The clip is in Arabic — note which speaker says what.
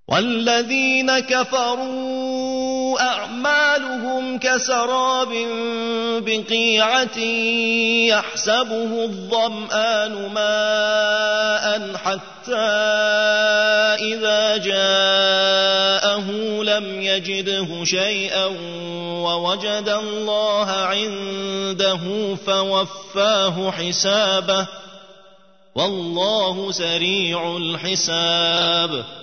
Speaker 1: والذين كفروا أعمالهم كسراب بقيعة يحسبه الظمآن ماء حتى إذا جاءه لم يجده شيئا ووجد الله عنده فوفاه حسابه والله سريع الحساب